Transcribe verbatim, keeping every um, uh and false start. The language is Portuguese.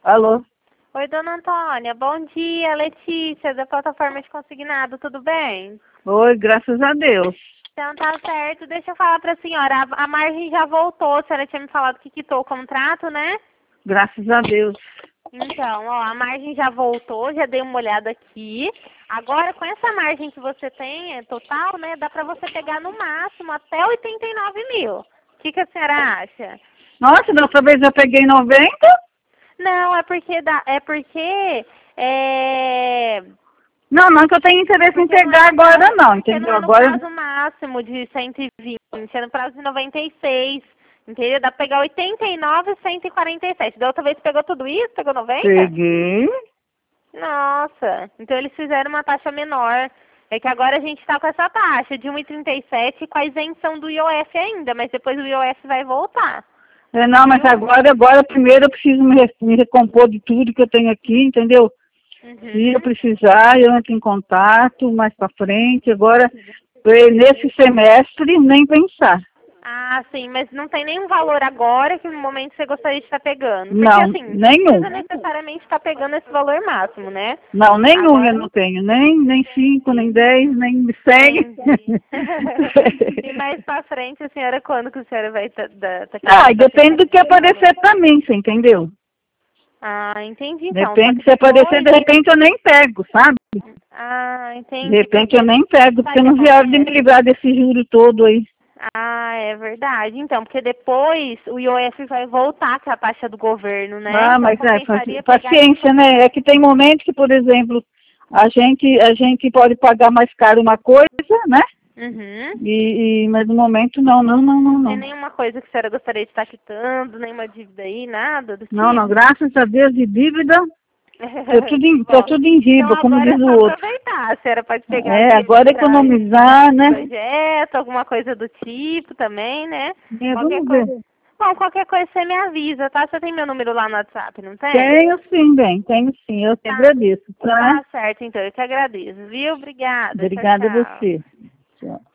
Alô? Oi, dona Antônia. Bom dia, Letícia, da plataforma de consignado. Tudo bem? Oi, graças a Deus. Então tá certo. Deixa eu falar pra senhora. A, a margem já voltou. A senhora tinha me falado que quitou o contrato, né? Graças a Deus. Então, ó, a margem já voltou, já dei uma olhada aqui. Agora, com essa margem que você tem, é total, né, dá pra você pegar no máximo até oitenta e nove mil. O que, que a senhora acha? Nossa, da outra vez eu peguei noventa? Não, é porque dá, é porque é, Não, não que eu tenho interesse em porque não é pegar no agora prazo, não, porque não entendeu? é no Agora, prazo máximo de cento e vinte, é no prazo de noventa e seis. Entendeu? Dá pra pegar oitenta e nove e cento e quarenta e sete. Da outra vez pegou tudo isso? Pegou noventa? peguei. Nossa, então eles fizeram uma taxa menor. É que agora a gente está com essa taxa de um e trinta e sete com a isenção do I O F ainda, mas depois o I O F vai voltar. É, não, mas Viu? agora, agora primeiro eu preciso me, re- me recompor de tudo que eu tenho aqui, entendeu? Se eu Uhum. precisar, eu entro em contato mais pra frente. Agora, eh, nesse semestre, nem pensar. Ah, sim, mas não tem nenhum valor agora que no momento você gostaria de estar pegando. Porque Não, assim, não nenhum. precisa necessariamente estar pegando esse valor máximo, né? Não, nenhum eu Agora, não tenho, nem, nem cinco, nem dez, nem me segue. entendi. E mais pra frente, a senhora, quando que a senhora vai estar tá, tá Ah, querendo e estar depende pegando do que esse valor? aparecer pra mim, você entendeu? Ah, entendi então. Só Depende, que se aparecer, depois. de repente eu nem pego, sabe? Ah, De entendi. repente eu Porque nem pego, porque sabe o eu que não vi a hora de me acontece? livrar desse juro todo aí. Ah, é verdade. Então, porque depois o I O F vai voltar com a taxa do governo, né? Ah, Então mas é, paci- compensaria pegar esse paciência, valor. né? É que tem momentos que, por exemplo, a gente, a gente pode pagar mais caro uma coisa, né? Uhum. E, e, mas no momento não, não, não, não, Não tem não. nenhuma coisa que a senhora gostaria de estar quitando, nenhuma dívida aí, nada do Não, não, tipo? graças a Deus de dívida, tá tudo Que em, tá bom. tudo em Então riba, como agora diz é o só outro. aproveitar. A senhora pode pegar o É, dinheiro agora para economizar, né? projeto, alguma coisa do tipo também, né? É, Qualquer vamos ver. coisa. Bom, qualquer coisa você me avisa, tá? Você tem meu número lá no WhatsApp, não tem? Tenho sim, bem, tenho sim, eu te Tá. agradeço, tá? Tá certo, então. Eu te agradeço, viu? Obrigada. Tchau, Obrigada a tchau. você. Tchau.